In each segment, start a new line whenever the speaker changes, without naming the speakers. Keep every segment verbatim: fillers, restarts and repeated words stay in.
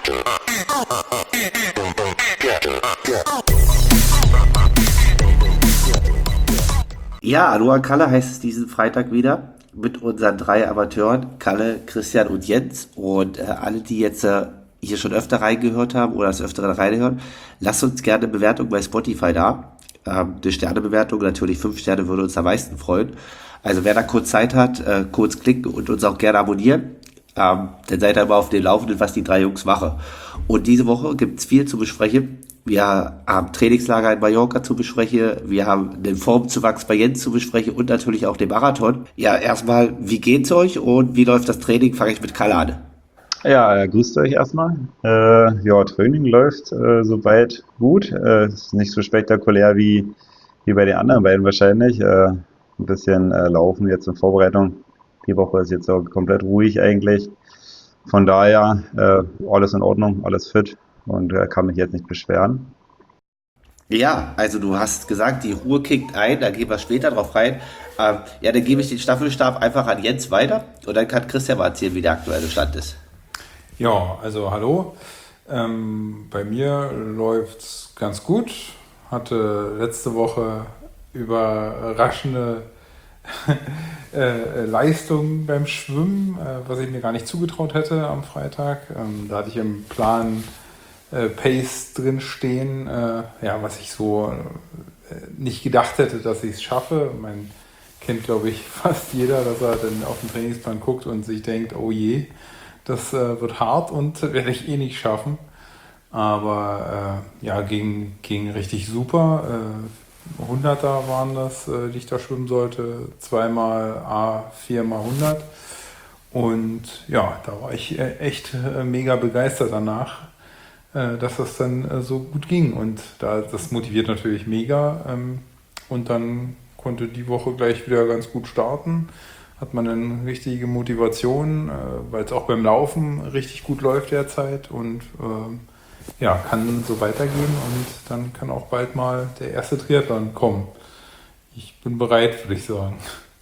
Ja, Aloha Kalle heißt es diesen Freitag wieder mit unseren drei Amateuren, Kalle, Christian und Jens. Und äh, alle, die jetzt äh, hier schon öfter reingehört haben oder das Öfteren reinhören, lasst uns gerne eine Bewertung bei Spotify da. Ähm, eine Sternebewertung, natürlich fünf Sterne würde uns am meisten freuen. Also wer da kurz Zeit hat, äh, kurz klicken und uns auch gerne abonnieren. Ähm, dann seid ihr immer auf den Laufenden, was die drei Jungs machen. Und diese Woche gibt's viel zu besprechen. Wir haben Trainingslager in Mallorca zu besprechen. Wir haben den Formzuwachs bei Jens zu besprechen und natürlich auch den Marathon. Ja, erstmal, wie geht's euch und wie läuft das Training? Fange ich mit Kalle an.
Ja, äh, grüßt euch erstmal. Äh, ja, Training läuft äh, soweit gut. Äh, ist nicht so spektakulär wie, wie bei den anderen beiden wahrscheinlich. Äh, ein bisschen äh, laufen jetzt in Vorbereitung. Die Woche ist jetzt auch komplett ruhig eigentlich. Von daher äh, alles in Ordnung, alles fit und äh, kann mich jetzt nicht beschweren.
Ja, also du hast gesagt, die Ruhe kickt ein, da gehen wir später drauf rein. Ähm, ja, dann gebe ich den Staffelstab einfach an Jens weiter und dann kann Christian mal erzählen, wie der aktuelle Stand ist.
Ja, also hallo. Ähm, bei mir läuft's ganz gut. Hatte letzte Woche überraschende äh, Leistung beim Schwimmen, äh, was ich mir gar nicht zugetraut hätte am Freitag. Ähm, da hatte ich im Plan äh, Pace drin stehen, äh, ja, was ich so äh, nicht gedacht hätte, dass ich es schaffe. Man kennt, glaube ich, fast jeder, dass er dann auf den Trainingsplan guckt und sich denkt, oh je, das äh, wird hart und werde ich eh nicht schaffen. Aber äh, ja, ging, ging richtig super. Äh, hunderter waren das, äh, die ich da schwimmen sollte. Zweimal A, viermal hundert. Und ja, da war ich äh, echt äh, mega begeistert danach, äh, dass das dann äh, so gut ging. Und da, das motiviert natürlich mega. Ähm, und dann konnte die Woche gleich wieder ganz gut starten. Hat man eine richtige Motivation, äh, weil es auch beim Laufen richtig gut läuft derzeit und äh, ja, kann so weitergehen und dann kann auch bald mal der erste Triathlon kommen. Ich bin bereit, würde ich sagen.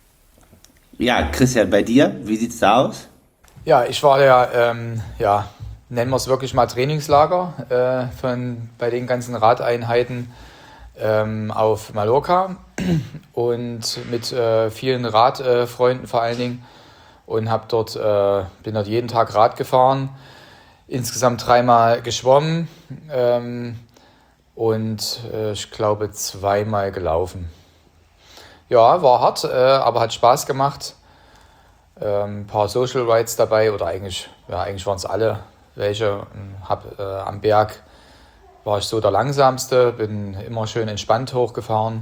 Ja, Christian, bei dir, wie sieht's da aus?
Ja, ich war ja, ähm, ja, nennen wir es wirklich mal Trainingslager äh, von, bei den ganzen Radeinheiten ähm, auf Mallorca und mit äh, vielen Radfreunden äh, vor allen Dingen und hab dort, äh, bin dort jeden Tag Rad gefahren, insgesamt dreimal geschwommen ähm, und äh, ich glaube zweimal gelaufen. Ja, war hart, äh, aber hat Spaß gemacht. Ähm, ein paar Social Rides dabei oder eigentlich, ja, eigentlich waren es alle welche. Hab äh, am Berg war ich so der Langsamste, bin immer schön entspannt hochgefahren.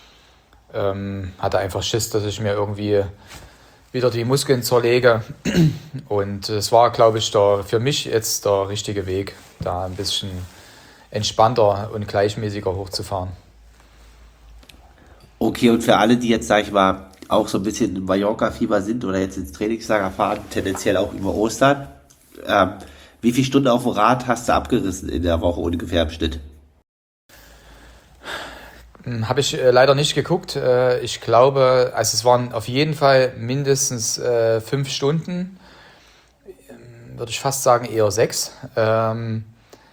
Ähm, hatte einfach Schiss, dass ich mir irgendwie wieder die Muskeln zerlege. Und es war, glaube ich, der, für mich jetzt der richtige Weg, da ein bisschen entspannter und gleichmäßiger hochzufahren.
Okay, und für alle, die jetzt, sag ich mal, auch so ein bisschen im Mallorca-Fieber sind oder jetzt ins Trainingslager fahren, tendenziell auch über Ostern, ähm, wie viele Stunden auf dem Rad hast du abgerissen in der Woche ungefähr im Schnitt?
Habe ich äh, leider nicht geguckt. Äh, ich glaube, also es waren auf jeden Fall mindestens äh, fünf Stunden. Ähm, würde ich fast sagen eher sechs. Ähm,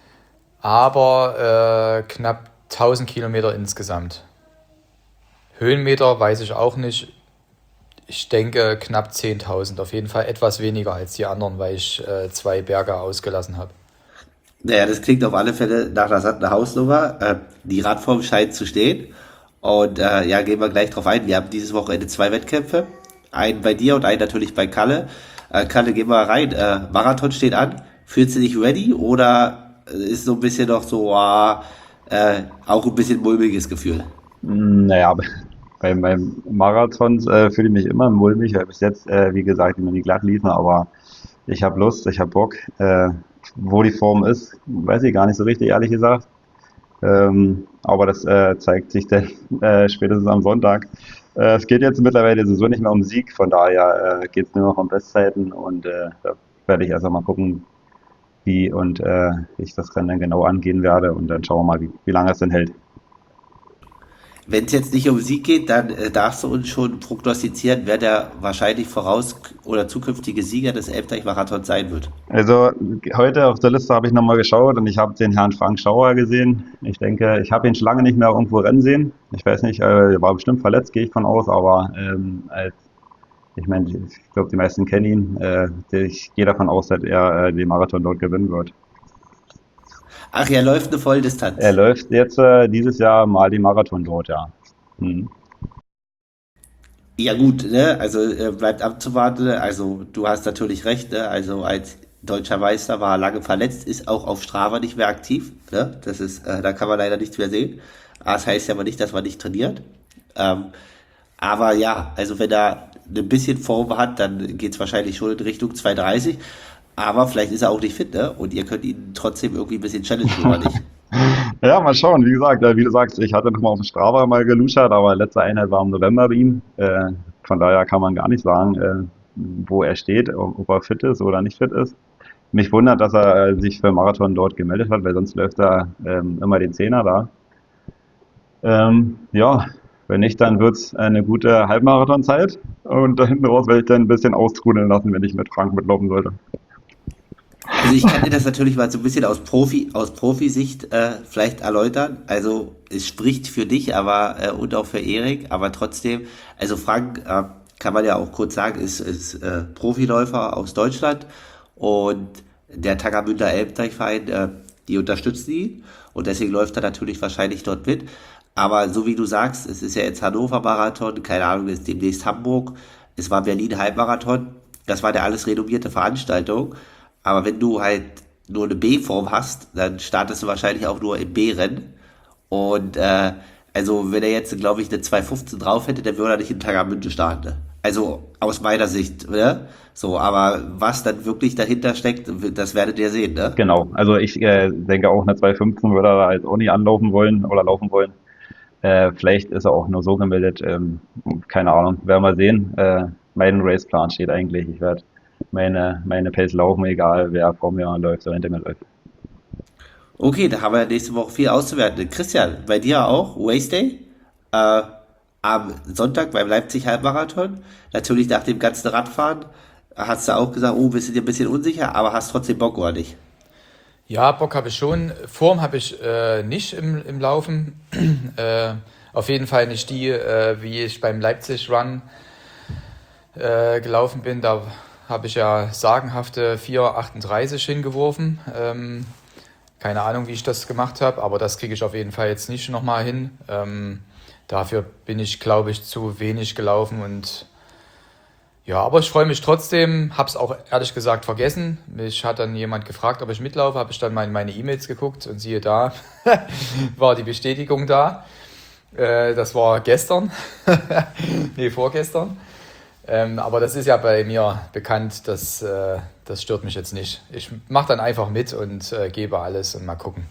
aber äh, knapp tausend Kilometer insgesamt. Höhenmeter weiß ich auch nicht. Ich denke knapp zehntausend. Auf jeden Fall etwas weniger als die anderen, weil ich äh, zwei Berge ausgelassen habe.
Naja, das klingt auf alle Fälle nach einer satten Hausnummer. Äh, die Radform scheint zu stehen. Und äh, ja, gehen wir gleich drauf ein. Wir haben dieses Wochenende zwei Wettkämpfe. Einen bei dir und einen natürlich bei Kalle. Äh, Kalle, gehen wir rein. Äh, Marathon steht an. Fühlst du dich ready oder ist so ein bisschen noch so ah, äh, auch ein bisschen mulmiges Gefühl?
Naja, bei meinem Marathons äh, fühle ich mich immer mulmig, weil bis jetzt, äh, wie gesagt, immer nie glatt liefen, aber ich habe Lust, ich habe Bock. Äh, wo die Form ist, weiß ich gar nicht so richtig, ehrlich gesagt. Ähm, aber das äh, zeigt sich dann äh, spätestens am Sonntag. Äh, es geht jetzt mittlerweile sowieso nicht mehr um Sieg, von daher äh, geht es nur noch um Bestzeiten und äh, da werde ich erst einmal gucken, wie und äh, ich das Rennen dann genau angehen werde und dann schauen wir mal, wie, wie lange es denn hält.
wenn es jetzt nicht um Sieg geht, dann äh, darfst du uns schon prognostizieren, wer der wahrscheinlich voraus- oder zukünftige Sieger des Elbdeich-Marathons sein wird.
Also heute auf der Liste habe ich nochmal geschaut und ich habe den Herrn Frank Schauer gesehen. Ich denke, ich habe ihn schon lange nicht mehr irgendwo rennen sehen. Ich weiß nicht, äh, er war bestimmt verletzt, gehe ich von aus, aber ähm, als, ich meine, ich glaube, die meisten kennen ihn. Äh, ich gehe davon aus, dass er äh, den Marathon dort gewinnen wird.
Ach, er läuft eine
Er
Volldistanz.
läuft jetzt äh, dieses Jahr mal den Marathon dort, ja. Hm.
Ja gut, ne? Also äh, bleibt abzuwarten. Ne? Also du hast natürlich recht, ne? Also als deutscher Meister war er lange verletzt, ist auch auf Strava nicht mehr aktiv. Ne? Das ist, äh, da kann man leider nichts mehr sehen. Aber das heißt ja aber nicht, dass man nicht trainiert. Ähm, aber ja, also wenn er ein bisschen Form hat, dann geht es wahrscheinlich schon in Richtung zwei dreißig. Aber vielleicht ist er auch nicht fit, ne? Und ihr könnt ihn trotzdem irgendwie ein bisschen challengen, oder nicht?
Ja, mal schauen. Wie gesagt, äh, wie du sagst, ich hatte nochmal auf dem Strava mal geluschert, aber letzte Einheit war im November bei ihm. Äh, von daher kann man gar nicht sagen, äh, wo er steht, ob ob er fit ist oder nicht fit ist. Mich wundert, dass er äh, sich für den Marathon dort gemeldet hat, weil sonst läuft er ähm, immer den Zehner da. Ähm, ja, wenn nicht, dann wird's eine gute Halbmarathonzeit und da hinten raus werde ich dann ein bisschen austrudeln lassen, wenn ich mit Frank mitlaufen sollte.
Also ich kann dir das natürlich mal so ein bisschen aus Profi, aus Profisicht äh, vielleicht erläutern. Also es spricht für dich, aber äh, und auch für Erik, aber trotzdem, also Frank, äh, kann man ja auch kurz sagen, ist, ist äh, Profiläufer aus Deutschland und der Tangermünder Elbdeichverein, äh, die unterstützen ihn und deswegen läuft er natürlich wahrscheinlich dort mit. Aber so wie du sagst, es ist ja jetzt Hannover Marathon, keine Ahnung, ist demnächst Hamburg, es war Berlin Halbmarathon, das waren ja alles renommierte Veranstaltungen. Aber wenn du halt nur eine B-Form hast, dann startest du wahrscheinlich auch nur im B-Rennen. Und äh, also wenn er jetzt, glaube ich, eine zwei fünfzehn drauf hätte, dann würde er nicht in Tangermünde starten. Ne? Also aus meiner Sicht. Ne? So, aber was dann wirklich dahinter steckt, das werdet ihr sehen. Ne?
Genau, also ich äh, denke auch, eine zwei fünfzehn würde er da jetzt auch nicht anlaufen wollen oder laufen wollen. Äh, vielleicht ist er auch nur so gemeldet, ähm, keine Ahnung, werden wir sehen. Äh, mein Raceplan steht eigentlich, ich werde meine, meine Pace laufen, egal wer vor mir läuft oder hinter mir läuft.
Okay, da haben wir nächste Woche viel auszuwerten. Christian, bei dir auch, Waste Day? Äh, am Sonntag beim Leipzig-Halbmarathon. Natürlich nach dem ganzen Radfahren hast du auch gesagt, oh, bist du dir ein bisschen unsicher, aber hast trotzdem Bock, oder nicht?
Ja, Bock habe ich schon. Form habe ich äh, nicht im, im Laufen. äh, auf jeden Fall nicht die, äh, wie ich beim Leipzig Run äh, gelaufen bin. Da habe ich ja sagenhafte vier achtunddreißig hingeworfen. Ähm, keine Ahnung, wie ich das gemacht habe, aber das kriege ich auf jeden Fall jetzt nicht nochmal hin. Ähm, dafür bin ich, glaube ich, zu wenig gelaufen und ja, aber ich freue mich trotzdem, habe es auch ehrlich gesagt vergessen. Mich hat dann jemand gefragt, ob ich mitlaufe, habe ich dann mal in meine E-Mails geguckt und siehe da, war die Bestätigung da. Äh, das war gestern, nee, vorgestern. Ähm, aber das ist ja bei mir bekannt, das, äh, das stört mich jetzt nicht. Ich mache dann einfach mit und äh, gebe alles und mal gucken.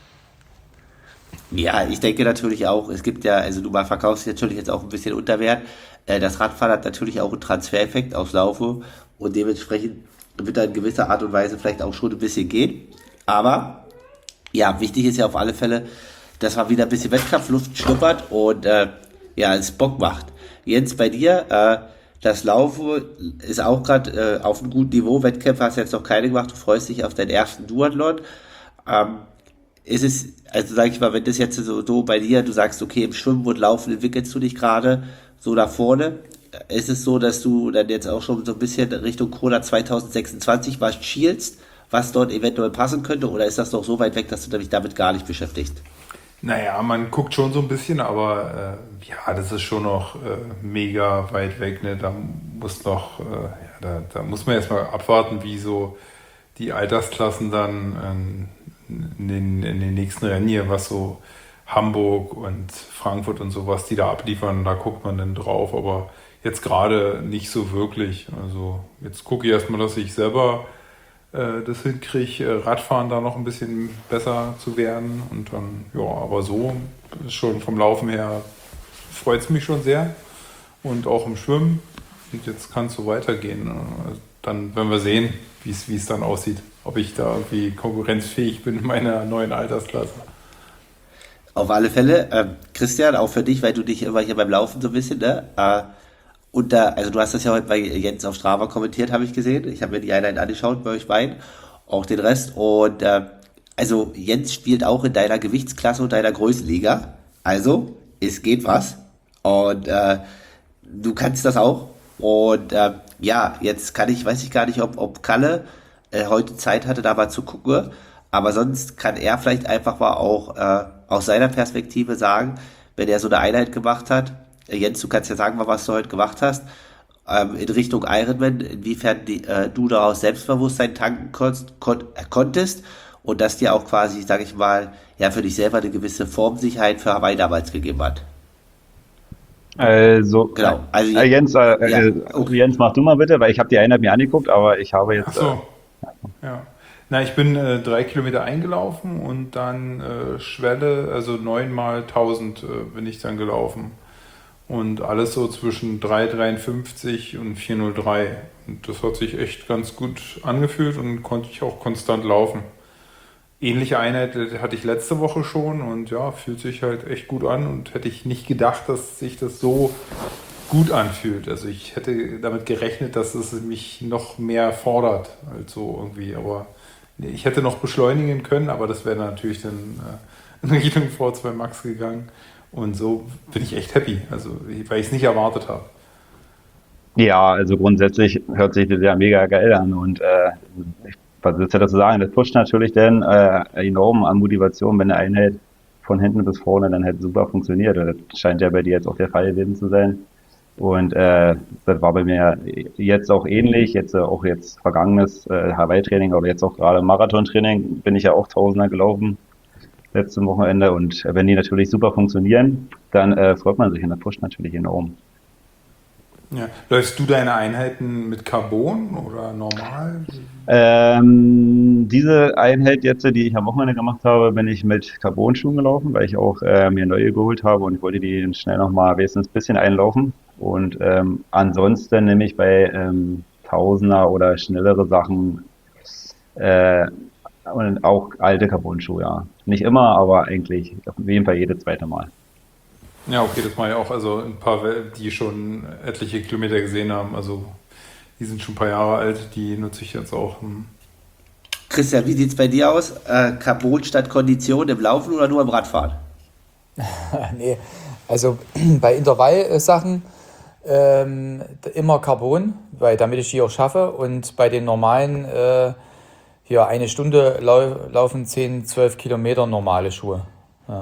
Ja, ich denke natürlich auch, es gibt ja, also du mal verkaufst dich natürlich jetzt auch ein bisschen unter Wert. Äh, Das Radfahren hat natürlich auch einen Transfereffekt aufs Laufen und dementsprechend wird da in gewisser Art und Weise vielleicht auch schon ein bisschen gehen. Aber ja, wichtig ist ja auf alle Fälle, dass man wieder ein bisschen Wettkampfluft schnuppert und äh, ja, es Bock macht. Jens, bei dir, äh, das Laufen ist auch gerade äh, auf einem guten Niveau. Wettkämpfe hast du jetzt noch keine gemacht, du freust dich auf deinen ersten Duathlon. Ähm, ist es, also sag ich mal, wenn das jetzt so, so bei dir, du sagst, okay, im Schwimmen und Laufen entwickelst du dich gerade so da vorne, ist es so, dass du dann jetzt auch schon so ein bisschen Richtung Kona zwanzig sechsundzwanzig was schielst, was dort eventuell passen könnte, oder ist das noch so weit weg, dass du dich damit gar nicht beschäftigst?
Naja, man guckt schon so ein bisschen, aber äh, ja, das ist schon noch äh, mega weit weg. Ne? Da muss noch, äh, ja, da, da muss man erstmal abwarten, wie so die Altersklassen dann ähm, in, den, in den nächsten Rennen hier, was so Hamburg und Frankfurt und sowas, die da abliefern, da guckt man dann drauf, aber jetzt gerade nicht so wirklich. Also jetzt gucke ich erstmal, dass ich selber äh, das hinkriege, äh, Radfahren da noch ein bisschen besser zu werden und dann, ja, aber so ist schon vom Laufen her freut es mich schon sehr und auch im Schwimmen und jetzt kann es so weitergehen. Äh, Dann werden wir sehen, wie es wie es dann aussieht, ob ich da irgendwie konkurrenzfähig bin in meiner neuen Altersklasse.
Auf alle Fälle, ähm, Christian, auch für dich, weil du dich immer hier beim Laufen so ein bisschen, ne? Äh, und da, also du hast das ja heute bei Jens auf Strava kommentiert, habe ich gesehen. Ich habe mir die Einheit angeschaut bei euch beiden, auch den Rest. Und äh, also Jens spielt auch in deiner Gewichtsklasse und deiner Größenliga. Also, es geht was. Und äh, du kannst das auch. Und äh, ja, jetzt kann ich, weiß ich gar nicht, ob, ob Kalle äh, heute Zeit hatte, da mal zu gucken. Aber sonst kann er vielleicht einfach mal auch äh, aus seiner Perspektive sagen, wenn er so eine Einheit gemacht hat. Äh, Jens, du kannst ja sagen, mal, was du heute gemacht hast. Ähm, in Richtung Ironman, inwiefern die, äh, du daraus Selbstbewusstsein tanken konntest, kon äh, konntest und das dir auch quasi, sag ich mal, ja, für dich selber eine gewisse Formsicherheit für Hawaii damals gegeben hat.
Also,
Genau. Also,
äh, Jens, äh,
ja,
äh,
okay.
Jens, mach du mal bitte, weil ich habe die Einheit mir angeguckt, aber ich habe
Ach
jetzt, äh,
so, ja. Na, ich bin äh, drei Kilometer eingelaufen und dann äh, Schwelle, also neunmal tausend äh, bin ich dann gelaufen. Und alles so zwischen drei Komma dreiundfünfzig und vier Komma null drei. Und das hat sich echt ganz gut angefühlt und konnte ich auch konstant laufen. Ähnliche Einheit hatte ich letzte Woche schon und ja, fühlt sich halt echt gut an und hätte ich nicht gedacht, dass sich das so gut anfühlt. Also ich hätte damit gerechnet, dass es mich noch mehr fordert, als so irgendwie. Aber nee, ich hätte noch beschleunigen können, aber das wäre natürlich dann äh, in Richtung V zwei Max gegangen. Und so bin ich echt happy, also weil ich es nicht erwartet habe.
ja, also grundsätzlich hört sich das ja mega geil an und äh, ich, was ist ja dazu sagen, das pusht natürlich dann äh, enorm an Motivation, wenn eine Einheit von hinten bis vorne dann halt super funktioniert. Und das scheint ja bei dir jetzt auch der Fall gewesen zu sein. Und äh, das war bei mir jetzt auch ähnlich, jetzt äh, auch jetzt vergangenes äh, Hawaii-Training, aber jetzt auch gerade Marathon-Training bin ich ja auch Tausender gelaufen letztes Wochenende und äh, wenn die natürlich super funktionieren, dann äh, freut man sich und das pusht natürlich enorm.
Ja. Läufst du deine Einheiten mit Carbon oder normal?
Ähm, diese Einheit jetzt, die ich am Wochenende gemacht habe, bin ich mit Carbon-Schuhen gelaufen, weil ich auch äh, mir neue geholt habe und ich wollte die schnell nochmal wenigstens ein bisschen einlaufen. Und ähm, ansonsten nehme ich bei ähm, Tausender oder schnellere Sachen äh, und auch alte Carbon-Schuhe, ja. Nicht immer, aber eigentlich auf jeden Fall jedes zweite Mal.
Ja, okay, das mache ich auch. Also ein paar, die schon etliche Kilometer gesehen haben. Also die sind schon ein paar Jahre alt, die nutze ich jetzt auch. Hm.
Christian, wie sieht's bei dir aus? Äh, Carbon statt Kondition im Laufen oder nur im Radfahren?
Nee, also bei Intervallsachen ähm, immer Carbon, weil damit ich die auch schaffe. Und bei den normalen, äh, hier eine Stunde lau laufen zehn, zwölf Kilometer normale Schuhe. Ja.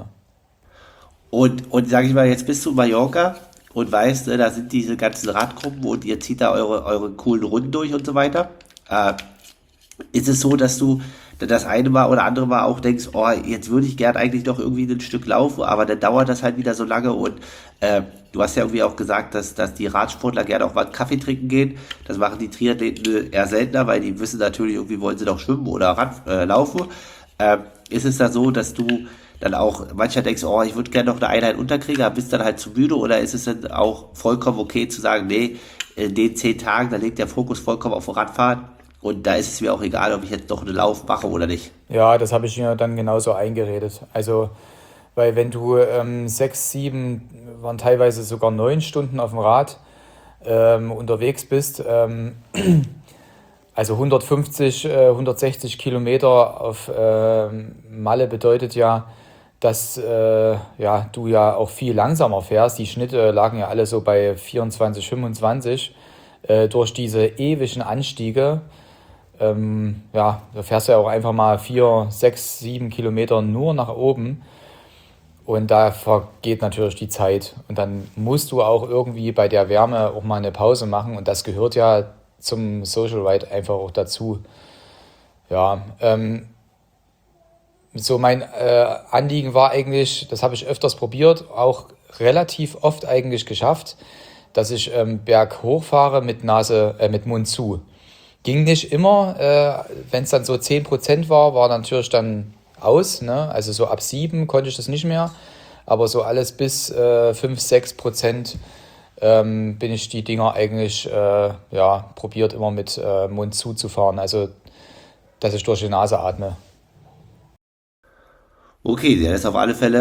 Und, und sag ich mal, jetzt bist du in Mallorca und weißt, äh, da sind diese ganzen Radgruppen und ihr zieht da eure, eure coolen Runden durch und so weiter. Äh, ist es so, dass du das eine Mal oder andere Mal auch denkst, oh, jetzt würde ich gern eigentlich doch irgendwie ein Stück laufen, aber dann dauert das halt wieder so lange und äh, du hast ja irgendwie auch gesagt, dass, dass die Radsportler gerne auch mal einen Kaffee trinken gehen. Das machen die Triathleten eher seltener, weil die wissen natürlich, irgendwie wollen sie doch schwimmen oder Rad, äh, laufen. Äh, ist es da so, dass du dann auch manchmal denkst, oh, ich würde gerne noch eine Einheit unterkriegen, aber bist dann halt zu müde oder ist es dann auch vollkommen okay zu sagen, nee, in den zehn Tagen, da liegt der Fokus vollkommen auf dem Radfahren und da ist es mir auch egal, ob ich jetzt doch einen Lauf mache oder nicht.
Ja, das habe ich mir dann genauso eingeredet. Also, weil wenn du ähm, sechs, sieben, waren teilweise sogar neun Stunden auf dem Rad ähm, unterwegs bist, ähm, also hundertfünfzig, äh, hundertsechzig Kilometer auf äh, Malle bedeutet ja, dass äh, ja, du ja auch viel langsamer fährst. Die Schnitte lagen ja alle so bei vierundzwanzig, fünfundzwanzig äh, durch diese ewigen Anstiege. Ähm, ja, da fährst du ja auch einfach mal vier, sechs, sieben Kilometer nur nach oben und da vergeht natürlich die Zeit und dann musst du auch irgendwie bei der Wärme auch mal eine Pause machen und das gehört ja zum Social Ride einfach auch dazu. Ja, ähm, so mein äh, Anliegen war eigentlich, das habe ich öfters probiert, auch relativ oft eigentlich geschafft, dass ich ähm, berghoch fahre mit Nase, äh, mit Mund zu. Ging nicht immer, äh, wenn es dann so zehn Prozent war, war natürlich dann aus, ne? Also so ab sieben konnte ich das nicht mehr, aber so alles bis äh, fünf, sechs Prozent ähm, bin ich die Dinger eigentlich, äh, ja, probiert immer mit äh, Mund zuzufahren, also dass ich durch die Nase atme.
Okay, ja, das ist auf alle Fälle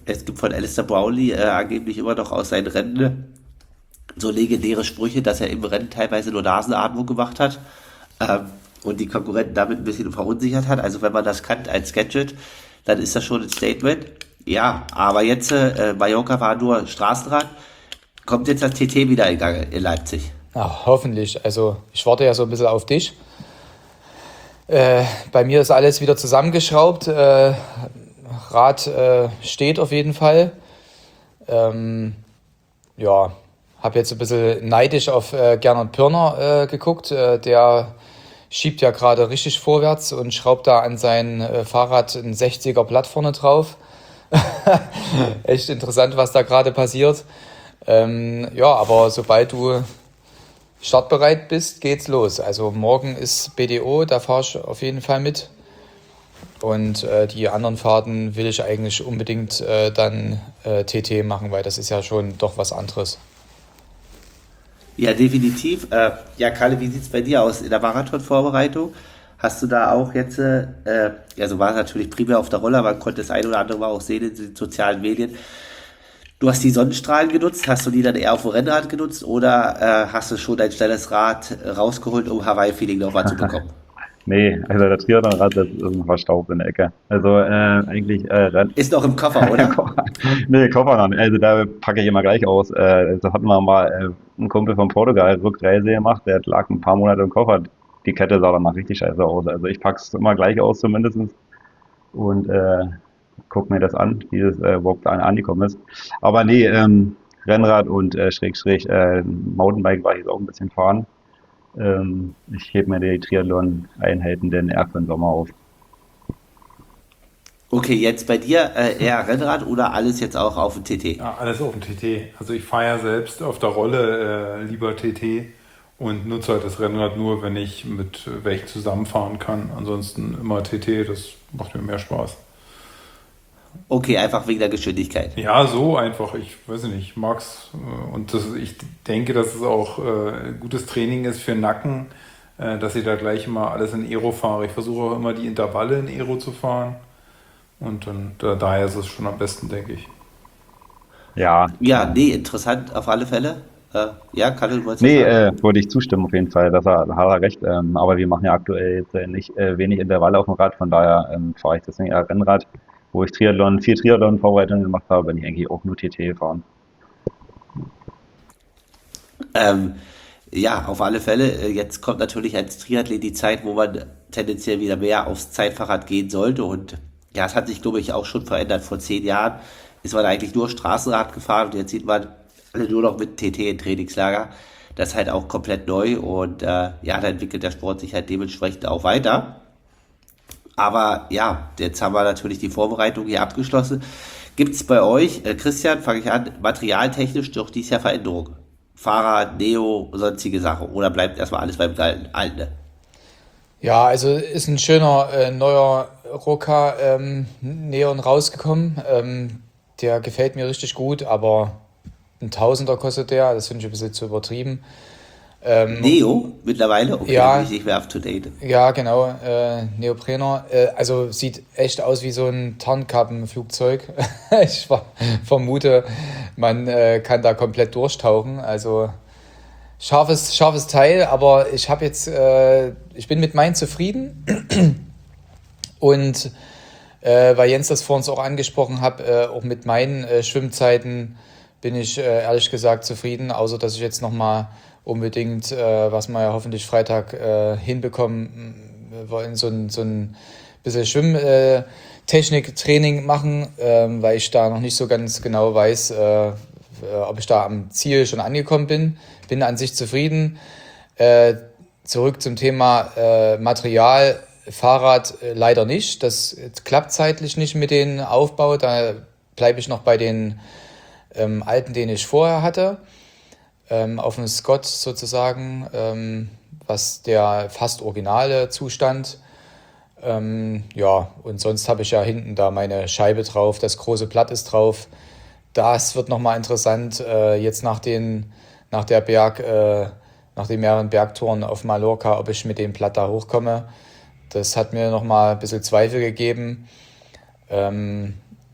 Es gibt von Alistair Brownlee äh, angeblich immer noch aus seinen Rennen so legendäre Sprüche, dass er im Rennen teilweise nur Nasenatmung gemacht hat ähm, und die Konkurrenten damit ein bisschen verunsichert hat. Also wenn man das kann als Gadget, dann ist das schon ein Statement. Ja, aber jetzt, äh, Mallorca war nur Straßenrad. Kommt jetzt das T T wieder in Gang in Leipzig?
Ja, hoffentlich. Also ich warte ja so ein bisschen auf dich. Äh, bei mir ist alles wieder zusammengeschraubt. Äh, Rad äh, steht auf jeden Fall. Ähm, ja, habe jetzt ein bisschen neidisch auf äh, Gernot Pörner äh, geguckt. Äh, der schiebt ja gerade richtig vorwärts und schraubt da an sein äh, Fahrrad ein sechziger Blatt vorne drauf. Echt interessant, was da gerade passiert. Ähm, ja, aber sobald du startbereit bist, geht's los. Also morgen ist B D O, da fahre ich auf jeden Fall mit. Und äh, die anderen Fahrten will ich eigentlich unbedingt äh, dann äh, T T machen, weil das ist ja schon doch was anderes.
Ja, definitiv. Äh, ja, Kalle, wie sieht's bei dir aus in der Marathonvorbereitung? Hast du da auch jetzt, äh, also war es natürlich primär auf der Roller, man konnte das ein oder andere mal auch sehen in den sozialen Medien. Du hast die Sonnenstrahlen genutzt, hast du die dann eher auf dem Rennrad genutzt oder äh, hast du schon dein schnelles Rad rausgeholt, um Hawaii-Feeling nochmal zu bekommen?
Nee, also das Triathlonrad, das ist ein Verstaub in der Ecke. Also äh, eigentlich äh, Renn-
Ist noch im Koffer, oder?
Koffer. Nee, Koffer noch nicht. Also da packe ich immer gleich aus. Äh, da hatten wir mal äh, einen Kumpel von Portugal Rückreise gemacht, der lag ein paar Monate im Koffer. Die Kette sah danach richtig scheiße aus. Also ich pack's immer gleich aus zumindest und äh, guck mir das an, wie das äh, überhaupt an, angekommen ist. Aber nee, ähm, Rennrad und äh, Schrägstrich äh, Mountainbike war ich jetzt auch ein bisschen fahren. Ähm, ich hebe mir die Triathlon-Einheiten denn eher für den Sommer auf.
Okay, jetzt bei dir äh, eher Rennrad oder alles jetzt auch auf dem T T?
Ja, alles auf dem T T. Also ich fahre ja selbst auf der Rolle äh, lieber T T und nutze halt das Rennrad nur, wenn ich mit welchen zusammenfahren kann. Ansonsten immer T T, das macht mir mehr Spaß.
Okay, einfach wegen der Geschwindigkeit.
Ja, so einfach. Ich weiß nicht, ich mag's. äh, Und das, ich denke, dass es auch äh, gutes Training ist für den Nacken, äh, dass ich da gleich immer alles in Aero fahre. Ich versuche auch immer die Intervalle in Aero zu fahren. Und dann, da, daher ist es schon am besten, denke ich.
Ja,
Ja, nee, interessant auf alle Fälle. Äh, ja, Kalle, du wolltest was
nee,
sagen?
äh, würde ich zustimmen auf jeden Fall, dass er, da hat er recht. Ähm, aber wir machen ja aktuell jetzt äh, nicht äh, wenig Intervalle auf dem Rad, von daher ähm, fahre ich deswegen eher Rennrad. Wo ich Triathlon, vier Triathlon-Vorbereitungen gemacht habe, bin ich eigentlich auch nur T T gefahren.
Ähm, ja, auf alle Fälle. Äh, Jetzt kommt natürlich als Triathlet die Zeit, wo man tendenziell wieder mehr aufs Zeitfahrrad gehen sollte. Und ja, es hat sich, glaube ich, auch schon verändert. Vor zehn Jahren ist man eigentlich nur Straßenrad gefahren und jetzt sieht man alle nur noch mit T T in Trainingslager. Das ist halt auch komplett neu und äh, ja, da entwickelt der Sport sich halt dementsprechend auch weiter. Aber ja, jetzt haben wir natürlich die Vorbereitung hier abgeschlossen. Gibt es bei euch, äh, Christian, fange ich an, materialtechnisch doch dieses Jahr Veränderungen? Fahrrad, Neo, sonstige Sachen? Oder bleibt erstmal alles beim Alten? Alten?
Ja, also ist ein schöner äh, neuer Roka ähm, Neon rausgekommen. Ähm, der gefällt mir richtig gut, aber ein Tausender kostet der. Das finde ich ein bisschen zu übertrieben. Ähm,
Neo mittlerweile? Okay, da bin
ja,
ich nicht mehr up to date.
ja, genau, äh, Neoprener. Äh, also sieht echt aus wie so ein Tarnkappenflugzeug. Ich ver- vermute, man äh, kann da komplett durchtauchen. Also scharfes, scharfes Teil, aber ich habe jetzt, äh, ich bin mit meinen zufrieden. Und äh, weil Jens das vor uns auch angesprochen hat, äh, auch mit meinen äh, Schwimmzeiten bin ich äh, ehrlich gesagt zufrieden, außer dass ich jetzt nochmal unbedingt, äh, was wir ja hoffentlich Freitag äh, hinbekommen, wir wollen so ein, so ein bisschen Schwimmtechnik-Training machen, ähm, weil ich da noch nicht so ganz genau weiß, äh, äh, ob ich da am Ziel schon angekommen bin. Bin an sich zufrieden. Äh, zurück zum Thema äh, Material. Fahrrad äh, leider nicht. Das klappt zeitlich nicht mit dem Aufbau. Da bleibe ich noch bei den ähm, alten, den ich vorher hatte. Ähm, auf dem Scott sozusagen, ähm, was der fast originale Zustand. Ähm, ja, und sonst habe ich ja hinten da meine Scheibe drauf, das große Blatt ist drauf. Das wird nochmal interessant, äh, jetzt nach den, nach der Berg, äh, nach den mehreren Bergtouren auf Mallorca, ob ich mit dem Blatt da hochkomme. Das hat mir nochmal ein bisschen Zweifel gegeben. Ähm,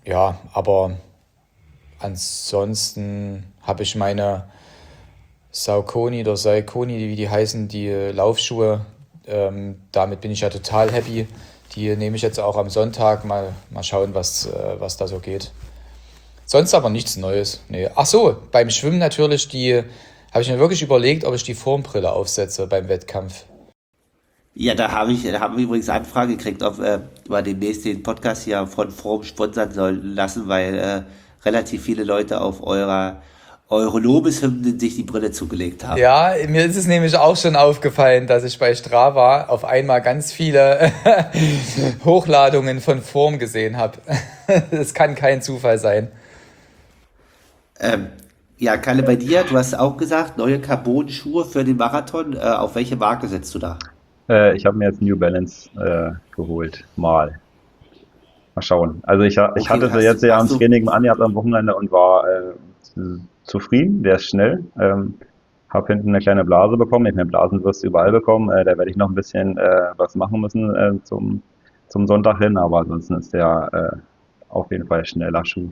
ja, aber ansonsten habe ich meine Saucony oder Saucony, wie die heißen, die Laufschuhe. Ähm, damit bin ich ja total happy. Die nehme ich jetzt auch am Sonntag. Mal, mal schauen, was, äh, was da so geht. Sonst aber nichts Neues. Nee. Ach so, beim Schwimmen natürlich, die habe ich mir wirklich überlegt, ob ich die Formbrille aufsetze beim Wettkampf.
Ja, da habe ich, da haben wir übrigens Anfrage gekriegt, ob äh, wir demnächst den Podcast hier von Fromm sponsern sollen lassen, weil äh, relativ viele Leute auf eurer eure Lobeshymnen sich die Brille zugelegt haben.
Ja, mir ist es nämlich auch schon aufgefallen, dass ich bei Strava auf einmal ganz viele Hochladungen von Form gesehen habe. Das kann kein Zufall sein.
Ähm, ja, Kalle, bei dir, du hast auch gesagt, neue Carbon-Schuhe für den Marathon. Äh, auf welche Marke setzt du da?
Äh, ich habe mir jetzt New Balance äh, geholt, mal. Mal schauen. Also ich, ha- ich
Okay,
hatte sie
hast,
jetzt ja am
hast du,
Training angehabt am Wochenende und war äh, zufrieden. Der ist schnell. Ähm, habe hinten eine kleine Blase bekommen. Ich meine, Blasen wirst du überall bekommen. Äh, da werde ich noch ein bisschen äh, was machen müssen äh, zum, zum Sonntag hin, aber ansonsten ist der äh, auf jeden Fall ein schneller Schuh.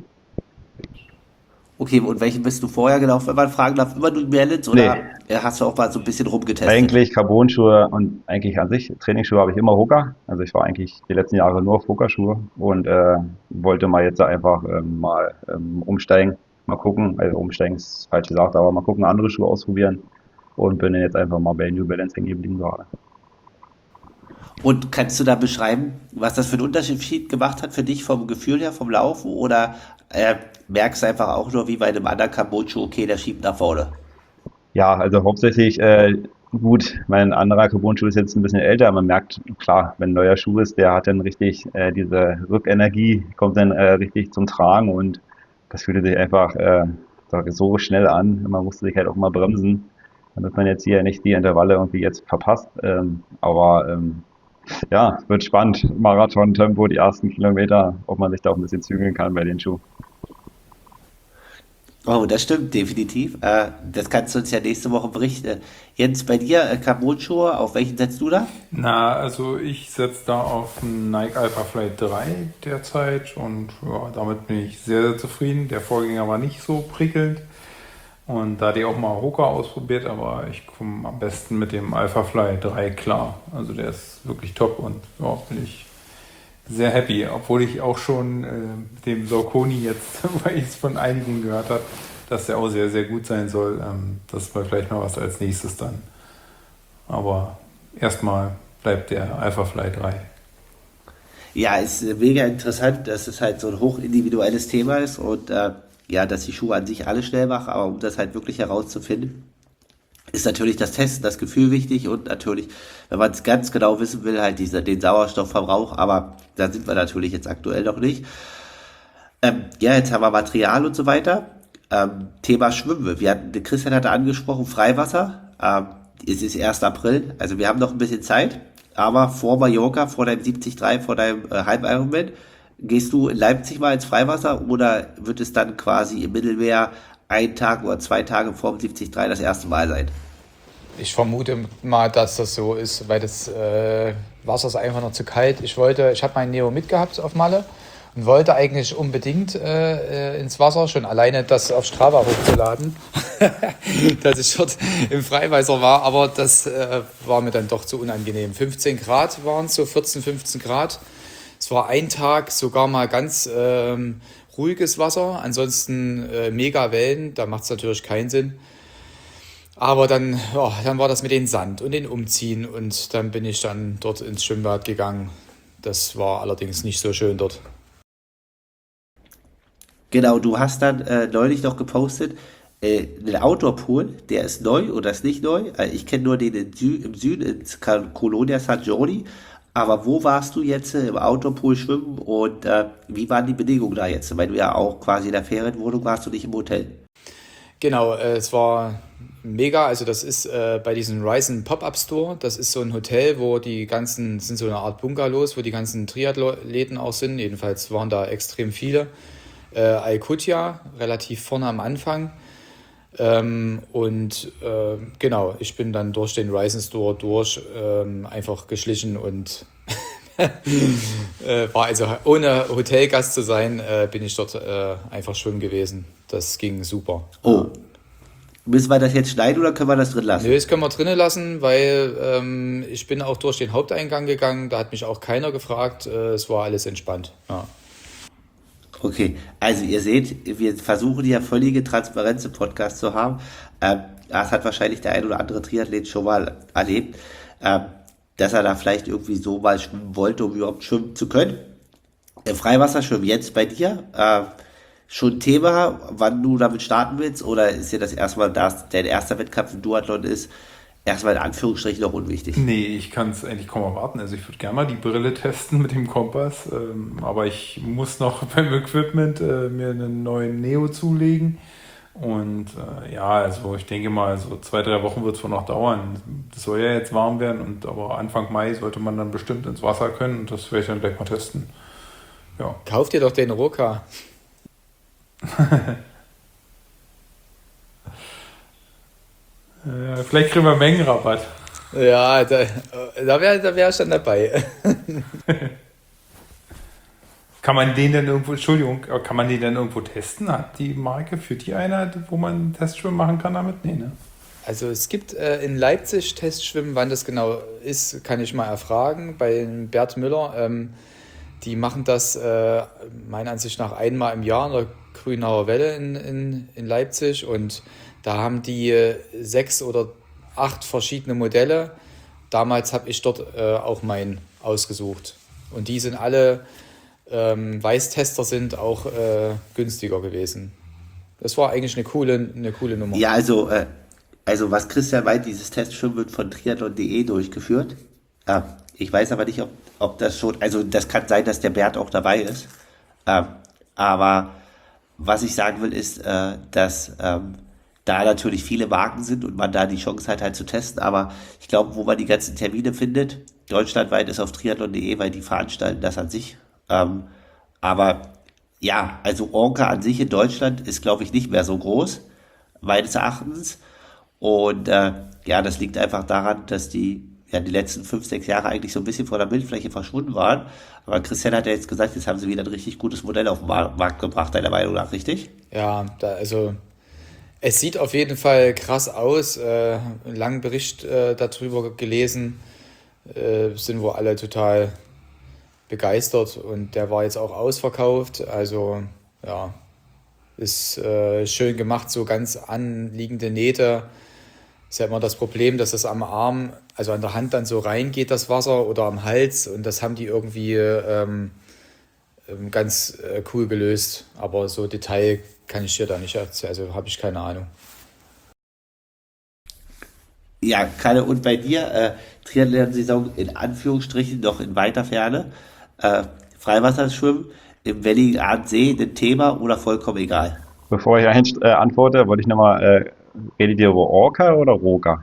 okay, und welchen bist du vorher gelaufen, wenn man fragen darf? Immer New Balance oder
Nee,
äh, hast du auch mal so ein bisschen rumgetestet?
eigentlich Carbon-Schuhe und eigentlich an sich Trainingsschuhe habe ich immer Hoka. Also ich war eigentlich die letzten Jahre nur auf Hoka-Schuhe und äh, wollte mal jetzt einfach ähm, mal ähm, umsteigen, mal gucken. Also umsteigen ist falsch gesagt, aber mal gucken, andere Schuhe ausprobieren und bin dann jetzt einfach mal bei New Balance hängen geblieben gerade.
Und kannst du da beschreiben, was das für einen Unterschied gemacht hat für dich vom Gefühl her, vom Laufen? Oder äh, merkst du einfach auch nur wie bei einem anderen Carbon-Schuh, okay, der schiebt nach vorne?
Ja, also hauptsächlich äh, gut, mein anderer Carbon-Schuh ist jetzt ein bisschen älter, man merkt, klar, wenn ein neuer Schuh ist, der hat dann richtig äh, diese Rückenergie, kommt dann äh, richtig zum Tragen und das fühlte sich einfach äh, so schnell an. Man musste sich halt auch mal bremsen, damit man jetzt hier nicht die Intervalle irgendwie jetzt verpasst. Ähm, aber ähm, ja, wird spannend. Marathon-Tempo, die ersten Kilometer, ob man sich da auch ein bisschen zügeln kann bei den Schuhen.
Oh, das stimmt, definitiv. Äh, das kannst du uns ja nächste Woche berichten. Jens, bei dir, äh, Carbon-Schuhe, auf welchen setzt du da?
Na, also ich setze da auf einen Nike Alpha Flight drei derzeit und ja, damit bin ich sehr, sehr zufrieden. Der Vorgänger war nicht so prickelnd und da hatte ich auch mal Hoka ausprobiert, aber ich komme am besten mit dem Alpha Fly drei klar. Also der ist wirklich top und ja, bin ich sehr happy, obwohl ich auch schon äh, mit dem Saucony jetzt, weil ich es von einigen gehört habe, dass der auch sehr, sehr gut sein soll. Ähm, das war vielleicht mal was als nächstes dann. Aber erstmal bleibt der Alpha Fly drei.
Ja, ist äh, mega interessant, dass es halt so ein hochindividuelles Thema ist und äh, ja, dass die Schuhe an sich alle schnell machen, aber um das halt wirklich herauszufinden, ist natürlich das Testen, das Gefühl wichtig und natürlich, wenn man es ganz genau wissen will, halt dieser, den Sauerstoffverbrauch, aber da sind wir natürlich jetzt aktuell noch nicht. Ähm, ja, jetzt haben wir Material und so weiter. Ähm, Thema Schwimmen. Wir hatten, der Christian hatte angesprochen, Freiwasser. Ähm, es ist erster April, also wir haben noch ein bisschen Zeit, aber vor Mallorca, vor deinem siebzig Komma drei, vor deinem äh, Halb-Ironman, gehst du in Leipzig mal ins Freiwasser oder wird es dann quasi im Mittelmeer ein Tag oder zwei Tage vor dem siebzig Komma drei das erste Mal sein?
Ich vermute mal, dass das so ist, weil das äh, Wasser ist einfach noch zu kalt. Ich wollte, ich habe meinen Neo mitgehabt auf Malle und wollte eigentlich unbedingt äh, äh, ins Wasser, schon alleine das auf Strava hochzuladen, dass ich dort im Freiwasser war, aber das äh, war mir dann doch zu unangenehm. fünfzehn Grad waren es, so vierzehn, fünfzehn Grad. Es war ein Tag sogar mal ganz ähm, ruhiges Wasser, ansonsten äh, mega Wellen, da macht es natürlich keinen Sinn. Aber dann, ja, dann war das mit dem Sand und den Umziehen und dann bin ich dann dort ins Schwimmbad gegangen. Das war allerdings nicht so schön dort.
Genau, du hast dann äh, neulich noch gepostet, äh, einen Outdoor-Pool, der ist neu oder ist nicht neu. Äh, ich kenne nur den in Sü im Süden, in Ca- Colonia San Giorgi. Aber wo warst du jetzt äh, im Outdoor-Pool schwimmen und äh, wie waren die Bedingungen da jetzt? Weil du ja auch quasi in der Ferienwohnung warst und nicht im Hotel.
Genau, äh, es war mega. Also das ist äh, bei diesem Ryzen Pop-Up Store. Das ist so ein Hotel, wo die ganzen, das sind so eine Art Bungalows, wo die ganzen Triathleten auch sind. Jedenfalls waren da extrem viele. Äh, Alcudia, relativ vorne am Anfang. Ähm, und äh, genau, ich bin dann durch den Ryzen Store durch, ähm, einfach geschlichen und äh, war also ohne Hotelgast zu sein, äh, bin ich dort äh, einfach schwimmen gewesen. Das ging super.
Oh. Müssen wir das jetzt schneiden oder können wir das drin lassen?
Nö, das können wir drinnen lassen, weil ähm, ich bin auch durch den Haupteingang gegangen. Da hat mich auch keiner gefragt. Äh, es war alles entspannt. Ja.
Okay, also ihr seht, wir versuchen ja völlige Transparenz im Podcast zu haben. Ähm, das hat wahrscheinlich der ein oder andere Triathlet schon mal erlebt, ähm, dass er da vielleicht irgendwie so mal schwimmen wollte, um überhaupt schwimmen zu können. Im Freiwasserschwimmen jetzt bei dir, äh, schon Thema, wann du damit starten willst, oder ist dir das erstmal, das dein erster Wettkampf im Duathlon ist, erstmal in Anführungsstrichen noch unwichtig?
Nee, ich kann es eigentlich kaum erwarten. Also ich würde gerne mal die Brille testen mit dem Kompass, ähm, aber ich muss noch beim Equipment äh, mir einen neuen Neo zulegen. Und äh, ja, also ich denke mal, so zwei, drei Wochen wird es wohl noch dauern. Das soll ja jetzt warm werden, und aber Anfang Mai sollte man dann bestimmt ins Wasser können, und das werde ich dann gleich mal testen. Ja.
Kauf dir doch den Roka.
äh, vielleicht kriegen wir Mengenrabatt.
Ja, da, da wäre da wär ich dann dabei.
Kann man den denn irgendwo, Entschuldigung, aber kann man den denn irgendwo testen? Hat die Marke, für die einer, wo man einen Testschwimmen machen kann damit? Nee, ne?
Also es gibt äh, in Leipzig Testschwimmen, wann das genau ist, kann ich mal erfragen, bei Bert Müller. Ähm, die machen das äh, meiner Ansicht nach einmal im Jahr in der Grünauer Welle in, in, in Leipzig, und da haben die äh, sechs oder acht verschiedene Modelle. Damals habe ich dort äh, auch meinen ausgesucht, und die sind alle, ähm, Weißtester sind auch äh, günstiger gewesen. Das war eigentlich eine coole, eine coole Nummer.
Ja, also, äh, also was Christian meint, dieses Testschwimmen wird von triathlon punkt de durchgeführt. Ähm, ich weiß aber nicht, ob, ob das schon, also das kann sein, dass der Bert auch dabei ist. Ähm, aber was ich sagen will, ist, äh, dass ähm, da natürlich viele Marken sind und man da die Chance hat, halt zu testen. Aber ich glaube, wo man die ganzen Termine findet, deutschlandweit, ist auf triathlon punkt de, weil die veranstalten das an sich. Ähm, aber ja, also Orca an sich in Deutschland ist, glaube ich, nicht mehr so groß, meines Erachtens. Und äh, ja, das liegt einfach daran, dass die ja die letzten fünf, sechs Jahre eigentlich so ein bisschen vor der Bildfläche verschwunden waren. Aber Christian hat ja jetzt gesagt, jetzt haben sie wieder ein richtig gutes Modell auf den Markt gebracht, deiner Meinung nach, richtig?
Ja, da, also es sieht auf jeden Fall krass aus. Äh, einen langen Bericht äh, darüber gelesen, äh, sind wir alle total begeistert, und der war jetzt auch ausverkauft. Also ja, ist äh, schön gemacht, so ganz anliegende Nähte. Ist ja immer das Problem, dass das am Arm, also an der Hand dann so reingeht, das Wasser, oder am Hals, und das haben die irgendwie ähm, ganz äh, cool gelöst. Aber so Detail kann ich dir da nicht erzählen, also habe ich keine Ahnung.
Ja, Kalle, und bei dir, äh, Triathlon-Saison in Anführungsstrichen noch in weiter Ferne, äh, Freiwasserschwimmen im Welligen Ahrensee ein Thema oder vollkommen egal?
Bevor ich eigentlich äh, antworte, wollte ich nochmal, äh, redet ihr über Orca oder Roka?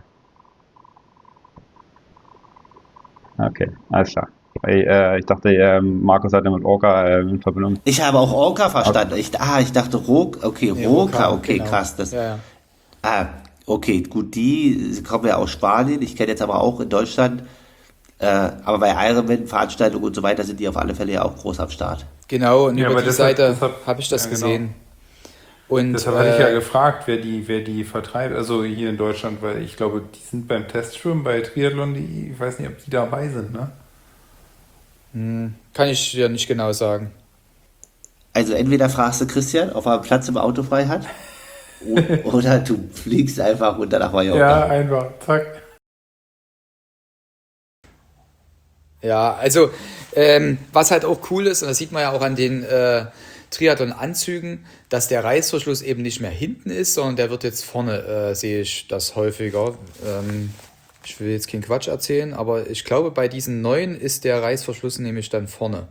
Okay, alles klar. Weil, äh, ich dachte, äh, Markus hatte mit Orca äh, in Verbindung.
Ich habe auch Orca verstanden. Ich, ah, ich dachte Roka, okay,
Nee,
Roka,
Roka,
okay,
genau.
krass. Das,
Ja, ja.
ah, okay, gut, die kommen ja aus Spanien. Ich kenne jetzt aber auch in Deutschland, äh, aber bei Ironman, Veranstaltungen und so weiter sind die auf alle Fälle ja auch groß am Start.
Genau, und
Ja,
über
aber
die
deshalb-
Seite
deshalb-
habe ich das
ja, genau.
gesehen. Und
Deshalb hatte ich ja
äh,
gefragt, wer die, wer die vertreibt, also hier in Deutschland, weil ich glaube, die sind beim Testschwimmen bei triathlon punkt de, ich weiß nicht, ob die dabei sind, ne?
kann ich dir nicht genau sagen.
Also entweder fragst du Christian, ob er Platz im Auto frei hat, o- oder du fliegst einfach runter nach Mallorca.
Ja, einfach, zack.
Ja, also ähm, was halt auch cool ist, und das sieht man ja auch an den äh, Triathlon-Anzügen, dass der Reißverschluss eben nicht mehr hinten ist, sondern der wird jetzt vorne, äh, sehe ich das häufiger. Ähm, ich will jetzt keinen Quatsch erzählen, aber ich glaube, bei diesen neuen ist der Reißverschluss nämlich dann vorne.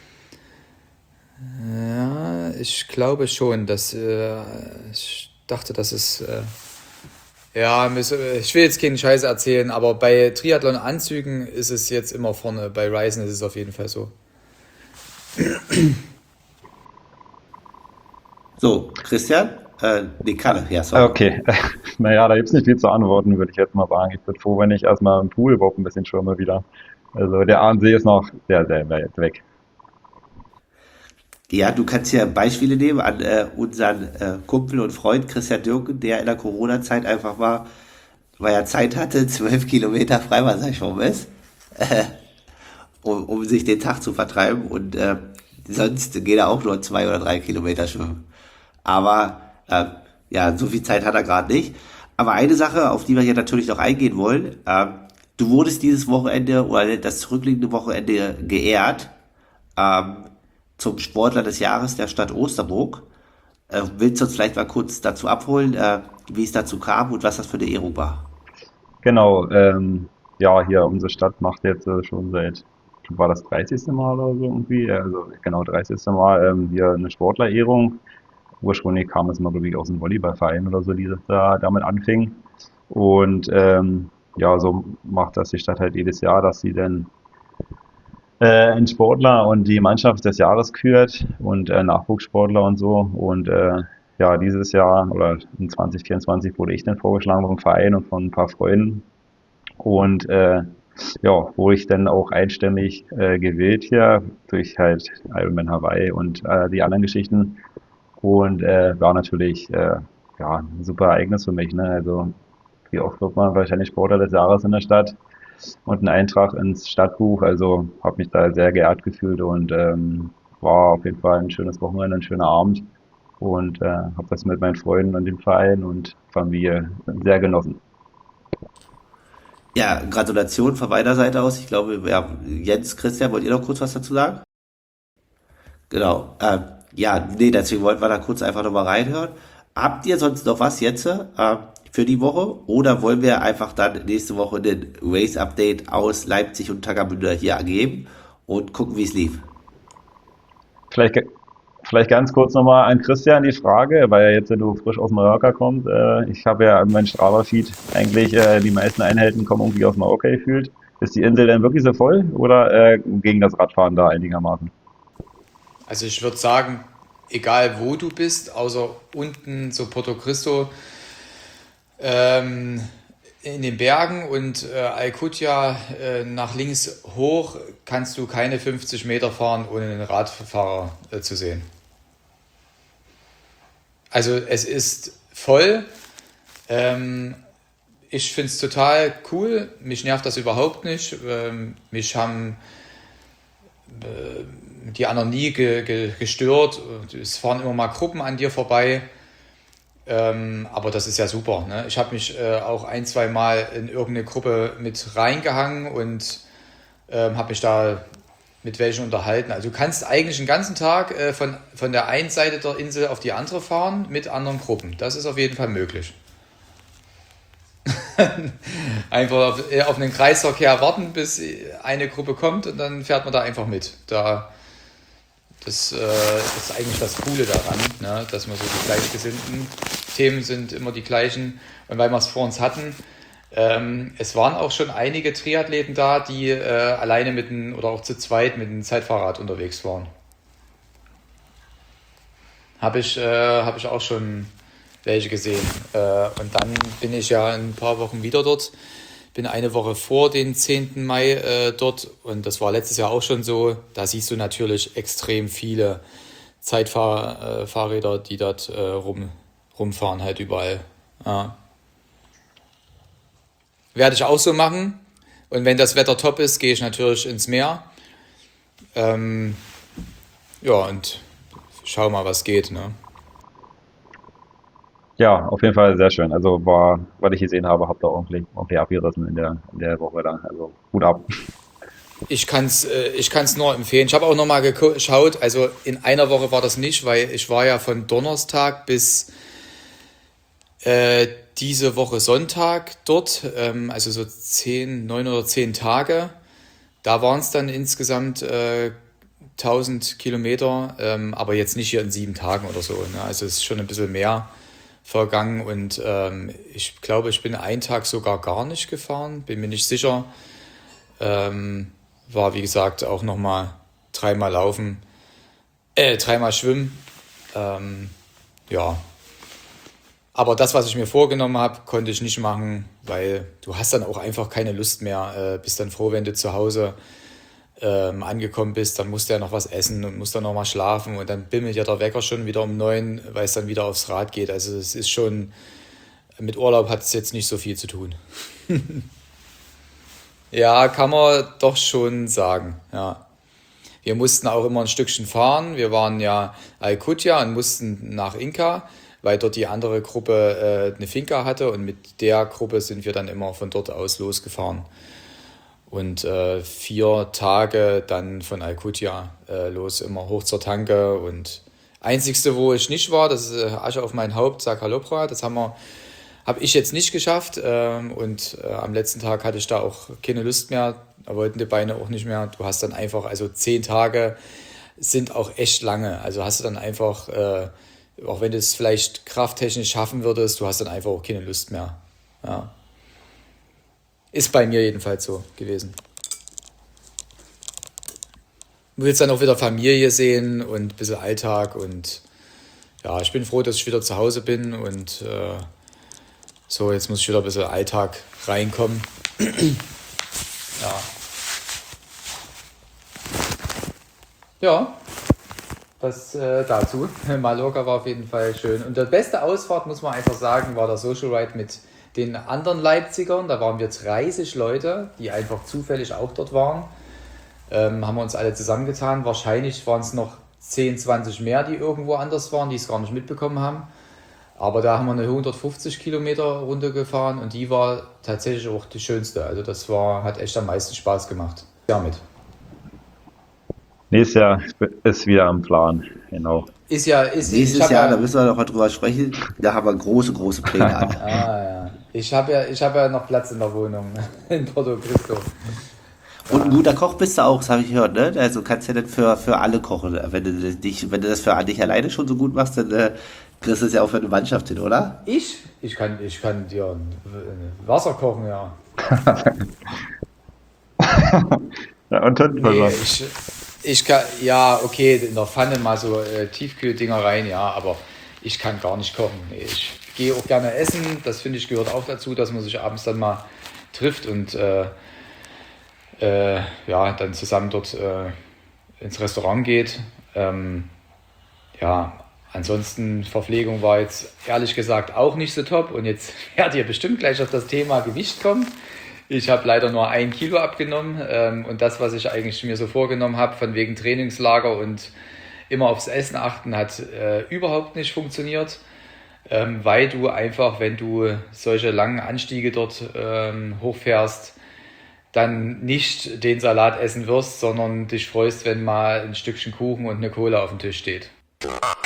Ja, ich glaube schon, dass äh, ich dachte, dass es äh, ja, ich will jetzt keinen Scheiß erzählen, aber bei Triathlon-Anzügen ist es jetzt immer vorne. Bei Ryzen ist es auf jeden Fall so.
So, Christian, äh, nee, Kalle, ja, sorry.
Okay, naja, da gibt's nicht viel zu antworten, würde ich jetzt mal sagen. Ich bin froh, wenn ich erstmal im Pool überhaupt ein bisschen schwimme wieder. Also der Ahrensee ist noch sehr, sehr weit weg.
Ja, du kannst ja Beispiele nehmen an äh, unseren äh, Kumpel und Freund Christian Dürken, der in der Corona-Zeit einfach mal, weil er Zeit hatte, zwölf Kilometer Freiwasserschwimmen ist, um, um sich den Tag zu vertreiben. Und äh, sonst geht er auch nur zwei oder drei Kilometer schwimmen. Aber äh, ja, so viel Zeit hat er gerade nicht. Aber eine Sache, auf die wir hier natürlich noch eingehen wollen, äh, du wurdest dieses Wochenende oder das zurückliegende Wochenende geehrt ähm, zum Sportler des Jahres der Stadt Osterburg. Äh, willst du uns vielleicht mal kurz dazu abholen, äh, wie es dazu kam und was das für eine Ehrung war?
Genau, ähm, ja, hier unsere Stadt macht jetzt äh, schon seit, war das dreißigste Mal oder so irgendwie, Ja, also genau dreißigste Mal ähm, hier eine Sportlerehrung. Ursprünglich kam es mal, glaube ich, aus dem Volleyballverein oder so, die das da damit anfing. Und ähm, ja, so macht das die Stadt halt jedes Jahr, dass sie dann äh, einen Sportler und die Mannschaft des Jahres kürt und äh, Nachwuchssportler und so. Und äh, ja, dieses Jahr oder in zwanzig vierundzwanzig wurde ich dann vorgeschlagen vom Verein und von ein paar Freunden. Und äh, ja, wurde ich dann auch einstimmig äh, gewählt hier durch halt Ironman Hawaii und äh, die anderen Geschichten. Und äh, war natürlich äh, ja, ein super Ereignis für mich. Ne? Also wie oft wird man wahrscheinlich Sportler des Jahres in der Stadt und ein Eintrag ins Stadtbuch. Also habe mich da sehr geehrt gefühlt und ähm, war auf jeden Fall ein schönes Wochenende, ein schöner Abend und äh, habe das mit meinen Freunden und dem Verein und Familie sehr genossen.
Ja, Gratulation von meiner Seite aus. Ich glaube, ja, Jens, Christian, wollt ihr noch kurz was dazu sagen? Genau. Ähm, ja, nee, deswegen wollten wir da kurz einfach nochmal reinhören. Habt ihr sonst noch was jetzt äh, für die Woche? Oder wollen wir einfach dann nächste Woche den Race-Update aus Leipzig und Tagamünder hier ergeben und gucken, wie es lief?
Vielleicht, ge- vielleicht ganz kurz nochmal an Christian die Frage, weil ja jetzt, wenn du frisch aus Mallorca kommst, äh, ich habe ja mein Strava-Feed eigentlich, äh, die meisten Einheiten kommen irgendwie aus Mallorca gefühlt. Ist die Insel denn wirklich so voll oder äh, ging das Radfahren da einigermaßen?
Also ich würde sagen, egal wo du bist, außer unten so Porto Cristo, ähm, in den Bergen und äh, Alcudia äh, nach links hoch, kannst du keine fünfzig Meter fahren, ohne einen Radfahrer äh, zu sehen. Also es ist voll. Ähm, ich finde es total cool. Mich nervt das überhaupt nicht. Ähm, mich haben die anderen nie ge, ge, gestört. Es fahren immer mal Gruppen an dir vorbei. Ähm, aber das ist ja super. Ne? Ich habe mich äh, auch ein, zwei Mal in irgendeine Gruppe mit reingehangen und ähm, habe mich da mit welchen unterhalten. Also du kannst eigentlich den ganzen Tag äh, von, von der einen Seite der Insel auf die andere fahren mit anderen Gruppen. Das ist auf jeden Fall möglich. Einfach auf, äh, auf einen Kreisverkehr warten, bis eine Gruppe kommt und dann fährt man da einfach mit. Da, das, äh, das ist eigentlich das Coole daran, ne? Dass wir so die gleichgesinnten Themen sind immer die gleichen. Und weil wir es vor uns hatten, ähm, es waren auch schon einige Triathleten da, die äh, alleine mit einem oder auch zu zweit mit einem Zeitfahrrad unterwegs waren. Habe ich, äh, hab ich auch schon welche gesehen. Äh, und dann bin ich ja in ein paar Wochen wieder dort. Bin eine Woche vor den zehnten Mai äh, dort und das war letztes Jahr auch schon so. Da siehst du natürlich extrem viele Zeitfahrräder, die dort äh, rum, rumfahren, halt überall. Ja. Werde ich auch so machen. Und wenn das Wetter top ist, gehe ich natürlich ins Meer. Ähm, ja, und schau mal, was geht. Ne?
Ja, auf jeden Fall sehr schön. Also war, was ich gesehen habe, habt ihr ordentlich, ordentlich abgerissen in der, in der Woche da. Also gut ab.
Ich kann es äh, ich kann's nur empfehlen. Ich habe auch nochmal geschaut, also in einer Woche war das nicht, weil ich war ja von Donnerstag bis äh, diese Woche Sonntag dort, ähm, also so zehn, neun oder zehn Tage. Da waren es dann insgesamt äh, tausend Kilometer, ähm, aber jetzt nicht hier in sieben Tagen oder so. Ne? Also es ist schon ein bisschen mehr vergangen und ähm, ich glaube, ich bin einen Tag sogar gar nicht gefahren, bin mir nicht sicher. Ähm, war wie gesagt auch nochmal dreimal laufen, äh, dreimal schwimmen. Ähm, ja, Aber das, was ich mir vorgenommen habe, konnte ich nicht machen, weil du hast dann auch einfach keine Lust mehr. Äh, bist dann froh, wenn du zu Hause ähm, angekommen bist, dann musst du ja noch was essen und musst dann noch mal schlafen und dann bimmelt ja der Wecker schon wieder um neun, weil es dann wieder aufs Rad geht. Also es ist schon, mit Urlaub hat es jetzt nicht so viel zu tun. Ja, kann man doch schon sagen, ja. Wir mussten auch immer ein Stückchen fahren. Wir waren ja Alcudia und mussten nach Inca, weil dort die andere Gruppe äh, eine Finca hatte und mit der Gruppe sind wir dann immer von dort aus losgefahren. Und äh, vier Tage dann von Alcudia äh, los, immer hoch zur Tanke. Und einzigste, wo ich nicht war, das ist äh, Asche auf mein Haupt, Sacalopra. Das haben wir, habe ich jetzt nicht geschafft. Ähm, und äh, am letzten Tag hatte ich da auch keine Lust mehr. Da wollten die Beine auch nicht mehr. Du hast dann einfach, also zehn Tage sind auch echt lange. Also hast du dann einfach, äh, auch wenn du es vielleicht krafttechnisch schaffen würdest, du hast dann einfach auch keine Lust mehr. Ja. Ist bei mir jedenfalls so gewesen. Du willst dann auch wieder Familie sehen und ein bisschen Alltag und ja, ich bin froh, dass ich wieder zu Hause bin und äh, so, jetzt muss ich wieder ein bisschen Alltag reinkommen. Ja. Ja, das äh, dazu. Mallorca war auf jeden Fall schön. Und der beste Ausfahrt, muss man einfach sagen, war der Social Ride mit den anderen Leipzigern. Da waren wir dreißig Leute, die einfach zufällig auch dort waren. Ähm, haben wir uns alle zusammengetan. Wahrscheinlich waren es noch zehn, zwanzig mehr, die irgendwo anders waren, die es gar nicht mitbekommen haben. Aber da haben wir eine hundertfünfzig Kilometer Runde gefahren und die war tatsächlich auch die schönste. Also das war, hat echt am meisten Spaß gemacht. Damit.
Nächstes Jahr ist wieder am Plan, genau.
Ist ja, ist, ich
Nächstes
hab
Jahr,
ja,
da müssen wir noch mal drüber sprechen. Da haben wir große, große Pläne an.
ah, ja. Ich habe ja, ich hab ja noch Platz in der Wohnung in Porto Cristo.
Und ein guter Koch bist du auch, das habe ich gehört, ne? Also kannst ja nicht für, für alle kochen. Wenn du, das nicht, wenn du das für dich alleine schon so gut machst, dann äh, kriegst du es ja auch für eine Mannschaft hin, oder?
Ich? Ich kann, ich kann dir Wasser kochen, ja.
Ja, und
Nee,
Tintenfischer.
ich, ich kann, ja, okay, in der Pfanne mal so äh, Tiefkühldinger rein, ja, aber ich kann gar nicht kochen. Nee, ich gehe auch gerne essen, das finde ich gehört auch dazu, dass man sich abends dann mal trifft und äh, äh, ja, dann zusammen dort äh, ins Restaurant geht. Ähm, ja, ansonsten Verpflegung war jetzt ehrlich gesagt auch nicht so top und jetzt werdet ihr bestimmt gleich auf das Thema Gewicht kommen. Ich habe leider nur ein Kilo abgenommen ähm, und das, was ich eigentlich mir so vorgenommen habe, von wegen Trainingslager und immer aufs Essen achten, hat äh, überhaupt nicht funktioniert, ähm, weil du einfach, wenn du solche langen Anstiege dort ähm, hochfährst, dann nicht den Salat essen wirst, sondern dich freust, wenn mal ein Stückchen Kuchen und eine Cola auf dem Tisch steht.